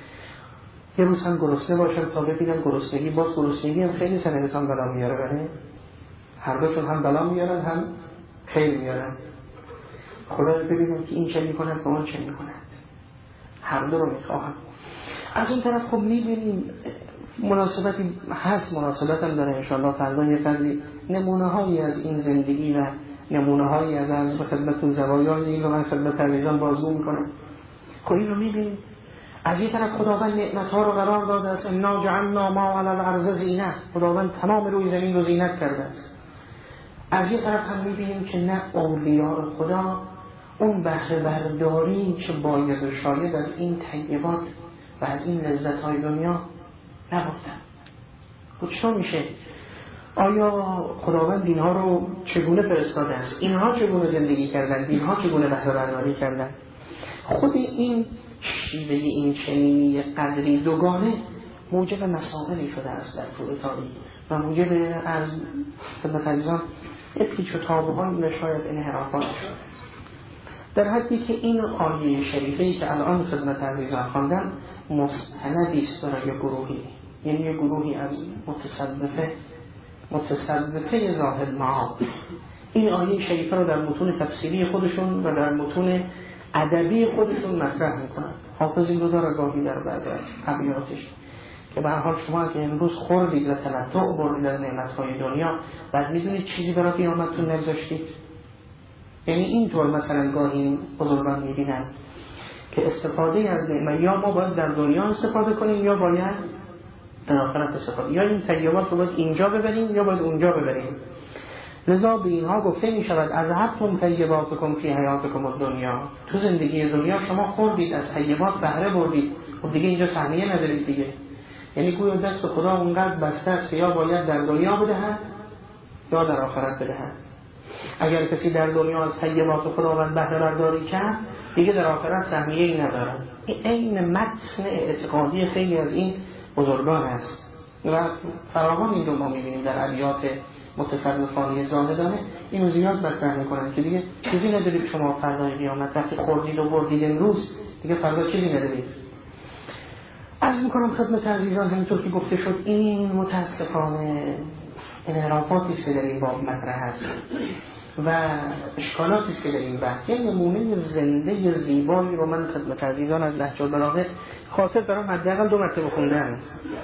یه روز هم گرسنه باشم تا ببینم گرسنگی، باز گرسنگی هم خیلی سن انسان بلا میاره. بله هر دوشون هم بلا میارن هم خیر میارن. خدا ببینم که این چه میکند با اون چه میکند، هر دو رو میخواهم. از اون طرف خب میبینیم مناسبتی هست، مناسبت هم داره انشاءالله فردا یه قدری نمونه هایی از این زندگی و نمونه هایی از عرض به خدمتتون زوایای این رو من خدمت عزیزان بازگو میکنم. خب این رو میبینید از این طرف خداوند نعمت ها رو قرار داده است، انا جعلنا ما علی الارض زینه، خداوند تمام روی زمین رو زینت کرده است. از این طرف هم میبینیم که نه اولیاء خدا اون بهره برداری که باید و شاید از این طیبات و از این لذت های دنیا نبردن. خب چطور میشه؟ آیا خداوند اینها رو چگونه فرستاده است؟ اینها چگونه زندگی کردن؟ اینها چگونه بهره برداری کردن؟ خود این شیوه این چنینی قدری دوگانه موجب مسائلی شده است در طول تاریخ و موجب از خدمت عزیزان پیچ و تاب‌هایی و شاید انحرافات شده، در حدی که این آیه شریفه‌ای که الان خدمت عزیزان خواندم مستندی است برای گروهی، یعنی یه گروهی از متصوفه زاهد معاد این آیه شریفه رو در متون تفسیری خودشون و در متون ادبی خودشون مطرح میکنن. حافظ این رو داره گاهی در بعضی از ابیاتش که به هر حال شما که امروز خوردید و تمتع بردید از نعمت‌های دنیا، بعد میدونید چیزی برای قیامتتون نگذاشتید. یعنی اینطور مثلا گاهی بزرگان میبینن که استفاده از نعمت یا ما باید در دنیا استفاده کنیم یا باید در آخرت استفاده، یا این طیبات رو باید اینجا ببریم یا باید اونجا ببریم. لذا به اینها گفته می شود از حبتم طیباتکم فی حیاتکم الدنیا، تو زندگی دنیا شما خوردید از طیبات بهره بردید، خب دیگه اینجا سهمیه ندارید دیگه. یعنی گویا دست خدا اونقدر بسته است که یا باید در دنیا بدهد یا در آخرت بدهد. اگر کسی در دنیا از طیبات خداوند بهره برداری کرد دیگه در آخرت سهمیه‌ای ندارد. این متن اعتقادی خیلی از این بزرگان است و فراوان این رو ما می‌بینیم در ابیات متصوفانه زاهدانه اینو زیاد مطرح میکنن که دیگه چیزی ندارید شما فردای قیامت، وقتی خوردید و بردید امروز دیگه فردا چیزی ندارید. عرض میکنم خدمت عزیزان همینطور که گفته شد این متاسفانه انحرافاتی است که در این باب مطرح است و اشکالاتی است که در این بحث. یه نمونه زنده زیبایی رو من خدمت عزیزان از نهج البلاغه خاطر دارم حداقل 2 مرتبه خوندم.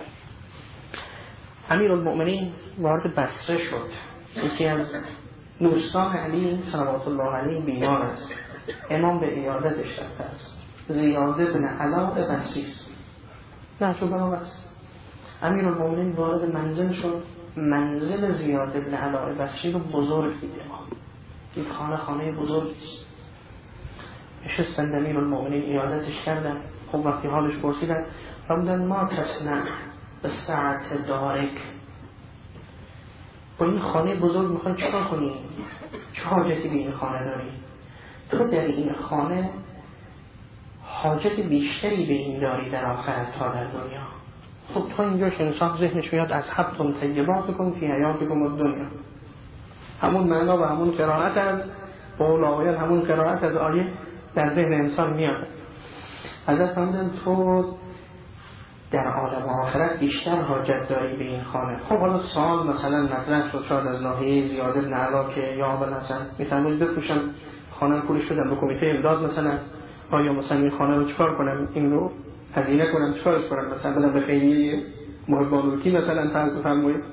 امیرالمؤمنین وارد بصره شد، یکی از دوستان علی صلوات الله علیه بیمار است، امام به عیادتش رفته است، زیاد بن علاء بصری است، نهج البلاغه است. امیرالمؤمنین وارد منزل شد، منزل زیاد بن علاء بصری رو بزرگ دید امام، این خانه بزرگی است. نشستند امیرالمؤمنین عیادتش کردن. خب وقتی حالش پرسیدن فرمودن ما تصنع به ساعت دارک، با این خانه بزرگ میخوای چیکار کنی؟ چه حاجتی به این خانه داری؟ تو در این خانه حاجت بیشتری به این داری در آخرت تا در دنیا. خب تو اینجاش انسان ذهنش میاد از حبتم طیباتکم فی حیاتکم الدنیا، همون معنا و همون قرائت از قول آیه، همون قرائت از آیه در ذهن انسان میاد. حضرت فرمودن تو در عالم آخرت بیشتر حاجت داری به این خانه. خب حالا سوال مثلا مطرح شد شاید از ناحیه زیاد بن علاء که یا اول حسن میفرمایید بفروشم خانه رو پولش بدم به کمیته امداد مثلا، آیا مثلا این خانه رو چیکار کنم، این رو هزینه کنم، چیکارش کنم، مثلا بدم به خیریه محبان الکی مثلا فرض بفرمایید.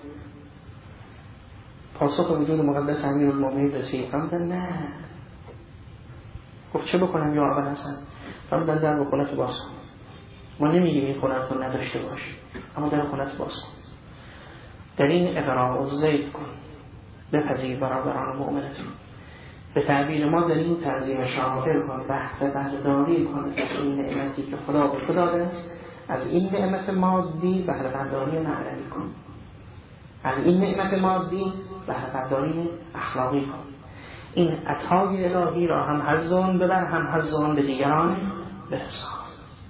پاسخ وجود مقدس امیرالمؤمنین رسید، فرمودن نه. گفت چه بکنم یا اول حسن؟ فرمودن در خونت باز کن. ما نمیگیم این خونت رو نداشته باش، اما در خونت باز کن، در این اقراء زید کن، بپذیر برادران مؤمنتون. به تعبیر ما در این تعظیم شامل کن، بهره برداری کن از این نعمتی که خدا به تو داده است، از این نعمت مادی بهره برداری معنوی کن، از این نعمت مادی بهره برداری اخلاقی کن. این عطای الهی را هم حظ ببر، هم حظ به دیگران برسان.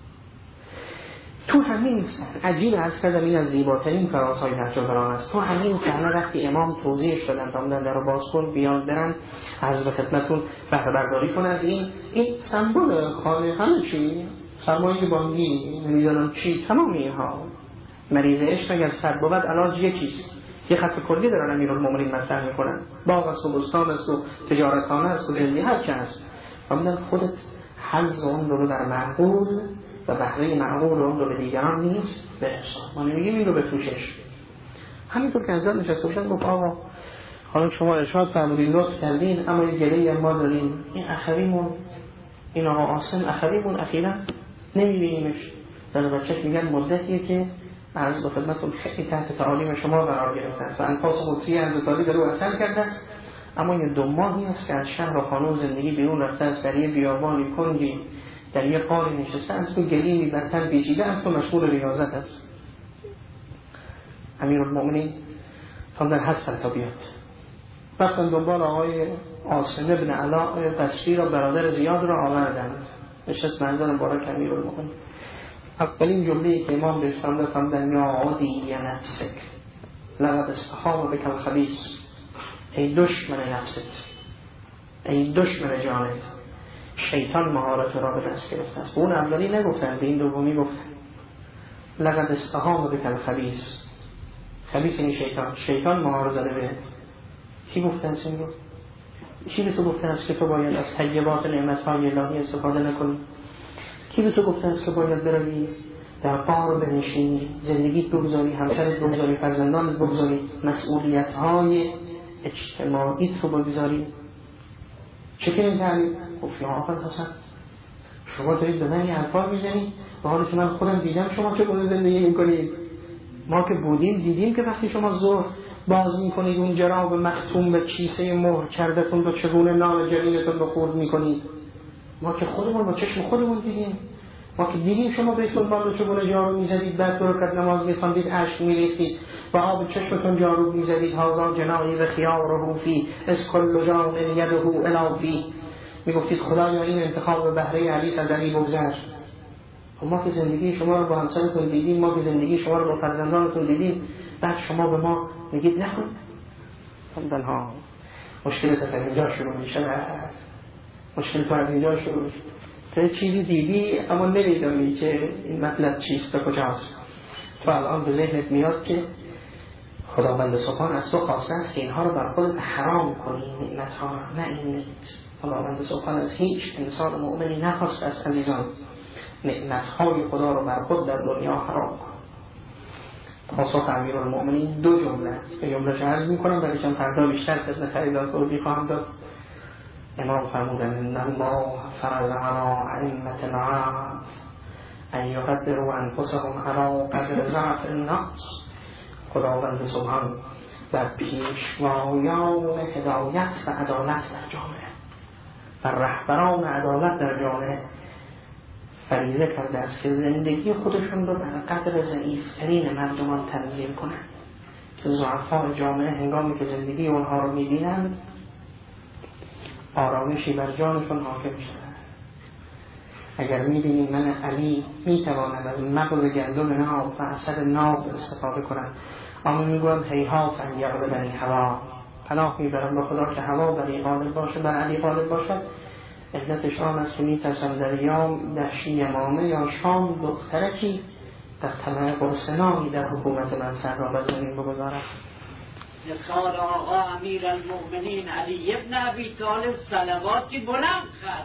تو همین عجیب از کردم این از زیباترین فرازهای نهج البلاغه است. تو همین صحنه وقتی امام توضیحش دادن فرمودن در رو باز کن بیان برن عرض به خدمتتون بهره برداری کن از این سمبل خانه، همه چی، سرمایه بانکی، نمیدونم چی، تمام اینها. مریض عشق اگر صد بود علاج یکیست، یه خط کلی دارن امیرالمؤمنین مطرح میکنن، باغ است و بستان است و تجارتخانه است و زندگی هر چه است. فرمودن خودت حظ اون رو در معقول و بهره معقول اون رو به دیگران نیست به احسان. ما نمیگیم این رو بفروشش. همینطور که حضرت نشسته باشن گفت آقا حالا شما ارشاد فرمودین لطف کردین، اما یه گله‌ای ما داریم، این اخریمون، این آقا عاصم اخریمون اخیراً نمیبینیمش. زن و بچه‌ش میگن مدتیه که عرض به خدمتتون خیلی تحت تعالیم شما قرار گرفتن و انفاس قدسی حضرت علی در او اثر کرده است، اما این 2 ماهی است که از شهر و خانه زندگی بیرون رفته است، در یه بیابانی کنجی در یه قاری نشسته است و گلیمی بر تن پیچیده است و مشغول ریاضت است. امیرالمؤمنین فرمودن هستن تا بیاد. رفتن دنبال آقای عاصم بن علاء بصری را، برادر زیاد را آوردند. نشست منظر مبارک امیرالمؤمنین. اولین جمله‌ای که امام بهش فرمودن یا عادی نفسک لقد استحام بک الخبیث، ای دشمن نفست، ای دشمن جانت، شیطان مهارت را به دست گرفته است. اون اولی نگفتن، به این دومی گفتن لقد استحام بک الخبیث. خبیث این شیطان مهار زده بهت. کی گفته است این رو؟ کی به تو گفته است که تو باید از طیبات نعمت‌های الهی استفاده نکنی؟ کی به تو گفته است که باید بروی در قار بنشینی، زندگیت بگذاری، همسرت بگذاری، فرزندانت بگذاری، مسئولیت‌های اجتماعیت رو بگذاری؟ چه کنید تعلیم؟ گفت یا آقا حسن شما دارید به من این حرفا میزنید به حالی که من خودم دیدم شما چه گونه زندگی میکنید. ما که بودیم دیدیم که وقتی شما ظهر باز میکنید اون جراب مختوم به کیسه مهر کردتون رو چگونه نان جرینتون رو خورد میکنید. ما که خودمون با چشم خودمون دیدیم. ما که دیدیم شما بیت المال رو چگونه جارو میزدید، بعد دو رکعت نماز میخواندید اشک میریختید و آب چشمتون جارو میزدید. هازا جناحی و خیاره فی از کل جان یده الی فی. میگفتید خدایا این انتخاب به بهره علی از علی بگذر. ما که زندگی شما رو با همسرتون دیدیم، ما که زندگی شما رو با فرزندانتون دیدیم، بعد شما به ما میگید نکن. همدنها مشکلت از اینجا شروع میشه. مشکل تو از اینجا شروع میشه. تو چیزی دیدی اما نمیدونی که این مطلب چیست و کجاست. تو الان به ذهنت میاد که خداوند سبحان از تو خواسته است که اینها رو بر خودت حرام کنی، نعمت‌ها. نه این نیست. خداوند سبحان از هیچ انسان مؤمنی نخواست از عزیزان نعمت‌های خدا رو بر خود در دنیا حرام کن. پاسخ امیرالمؤمنین 2 جمله است. به جمله‌اش عرض می‌کنم برای چند فردا بیشتر خدمت خریدار توضیح خواهم داد. امام فرمودن ان الله فرض علی ائمة العدل ان یقدروا انفسهم علی قدر ضعف الناس. خداوند سبحان بر پیشوایان هدایت و عدالت در جامعه، بر رهبران عدالت در جامعه فریضه کرده است که زندگی خودشون رو بر قدر ضعیفترین مردمان تنظیم کنند که ضعفای جامعه هنگامی که زندگی اونها رو می‌بینند آرامشی بر جانشون حاکم شده. اگر می‌بینیم من علی می‌توانم از مغز گندم ناب و عسل ناب استفاده کنم، اما میگویم هیهات ان یغلبنی هوا، پناه میبرم به خدا که هوا بر غالب باشه، بر علی غالب باشد. علتش آن است که میترسم در یمامه یا شام دخترکی در طمع قرصنایی در حکومت من سر را بر زمین بگذارم. نثار آقا امیرالمؤمنین علی ابن ابی طالب صلواتی بلند کرد.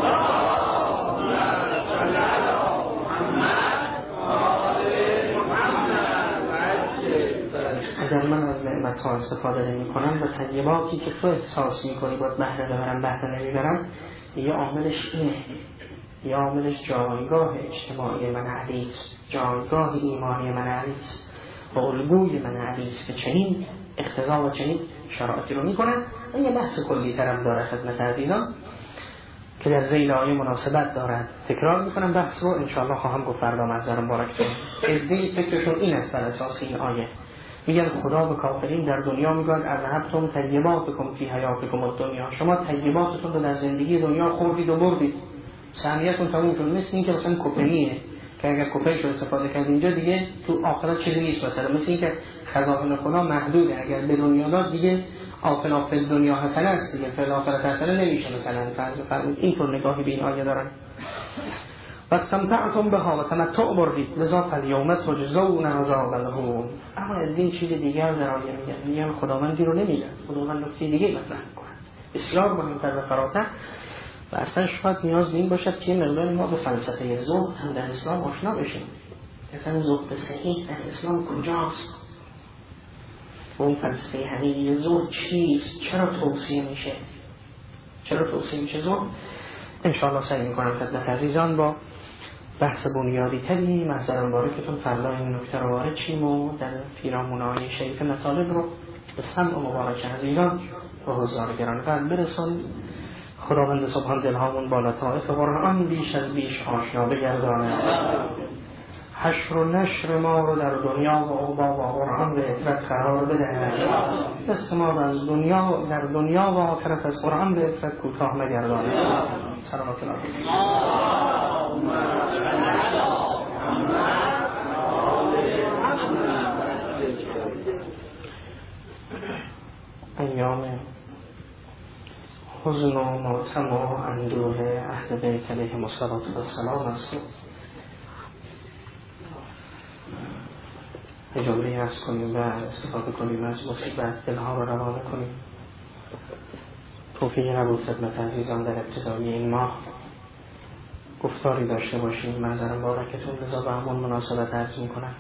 اگر من از نعمت‌ها استفاده نمی‌کنم و طیباتی که تو احساس می‌کنی باید بهره ببرم بهره نمی‌برم، یه عاملش اینه، یه عاملش جایگاه اجتماعی من علی است، جایگاه ایمانی من علی است و الگوی من علی است که چنین اقتضا و چنین شرایطی رو می‌کنن. این یه بحث کلی ترم داره خدمت عزیزان که در ذیل آیه مناسبت دارد. تکرار می‌کنم بحث رو، انشاءالله خواهم گفت فردا محضر مبارک کنم. ازدی فکرشون این است بر اساس این آیه. میگن خدا به کافرین در دنیا میگن اذهبتم طیباتکم فی حیاتکم الدنیا، شما طیباتتون رو در زندگی دنیا خوردید و بردید، سهمیتون تموم شد. مثل این که مثلا کپنیه که اگر کپنش رو استفاده کرد اینجا دیگه تو آخرت چیزی نیست. مثلا مثل این که خزائن خدا محدوده، اگر به دنیا داد دیگه آفنا فی دنیا حسنه است دیگه، فی الاخره حسنه نمیشه. مثلا فرض اینطور نگاهی به این آیه دارن. و استمتعتم بها و تمتع بردید لذا فالیوم تجزون عذاب الهون. اما از این چیز دیگر در آیه میگن خداوندی رو نمیگن، خداوند نکته دیگه مطرح میکنن بسیار مهمتر و فراتر. و اصلا شاید نیاز این باشد که مقداری ما به فلسفه زهد هم در اسلام آشنا بشیم. مثلا زهد صحیح در اسلام کجاست؟ اون فلسفه حقیقی زهد چیست؟ چرا توصیه میشه زهد؟ انشاءالله سعی میکنم خدمت عزیزان با بحث بنیادی تری محضر مبارکتون فردا این نکته رو وارد شیم و در پیرامونهای شریف مطالب رو به سمع مبارک عزیزان و حضار گران قلب برسانیم. خداوند سبحان دلهامون بالا طاعت قرآن بیش از بیش آشنا بگردانه. حشر و نشر ما رو در دنیا و عقبا و قرآن به اطرت قرار بده. دست ما از دنیا در دنیا و آخرت از قرآن به اطرت کوتاه نگردانه. سلامت الله. ایام حزن و ماتم و اندوه اهل بیت علیهم السلام است. اجازه عرض کنیم و استفاده کنیم از مصیبت دلها رو روانه کنیم. توفیق نبود خدمت عزیزان در ابتدای این ماه گفتاری داشته باشیم. منظر مبارکتون لذا به همون مناسبت عرض میکنم.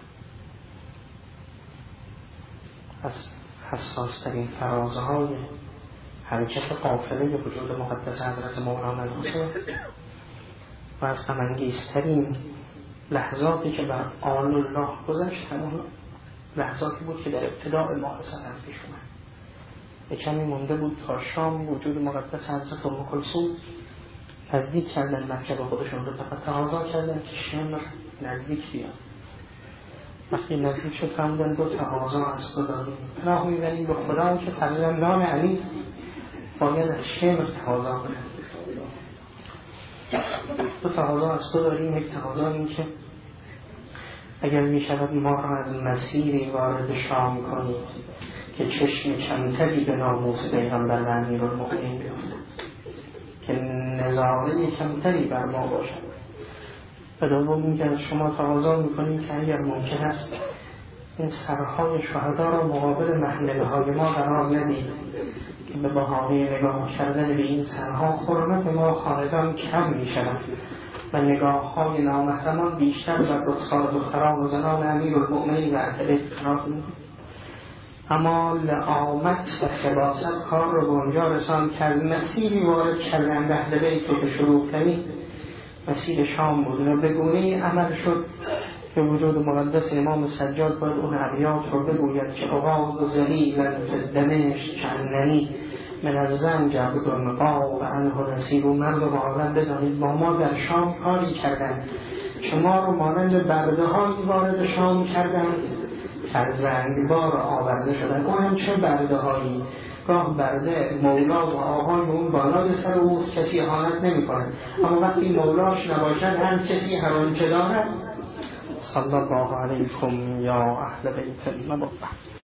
از حساس ترین فرازهای حرکت قافله وجود مقدس حضرت مولانا الحسین و از غم‌انگیزترین لحظاتی که بر آل الله گذشت همون لحظاتی بود که در ابتداء ماه سفر پیش اومد. به کمی مونده بود تا شام وجود مقدس حضرت ام کلثوم نزدیک کردن مکه به خودشون رو تقاضا کردن که شمر نزدیک بیاد. وقتی نزدیک شد فرمودن دو تقاضا از تو داریم، پناه میبریم به خدا که فرزندان علی باید از شمر تقاضا کنند. دو تقاضا از تو داریم. یک تقاضا این که اگر می شود ما را از مسیری وارد شام کنید که چشم کمتری به ناموس پیغمبر و امیرالمؤمنین بیفتد، که نظاره کمتری بر ما باشد. و دوم این که از شما تقاضا میکنیم که اگر ممکن است این سرهای شهدا را مقابل محمله های ما قرار ندید که به بهانه نگاه کردن به این سرها حرمت ما خاندان کم می شود و نگاه های نامحرمان بیشتر بر رخسار دختران و زنان امیرالمؤمنین و اهل بیت قرار می‌دهد. اما لعامت و خباثت کار رو به اونجا رساند که از مسیری وارد کردن اهل بیت رو به شروع کنید. مسیر شام بود و به گونه‌ای عمل شد که وجود مقدس امام سجاد باید اون ابیات رو بگوید که اغاظ ذلیلا فی دمشق کأننی من الزنج عبد النقاب و عنه نصیب. و مردم عالم بدانید با ما در شام کاری کردن که ما رو مانند برده هایی وارد شام کردن که از رنگبار آورده شدن. اون هم چه برده هایی؟ گاه برده مولا و آقای اون بالای سر اوست، کسی اهانت نمی کنه، اما وقتی مولاش نباشد هر کسی هر آنچه دارد. صلی الله علیکم یا اهل بیت المبارک.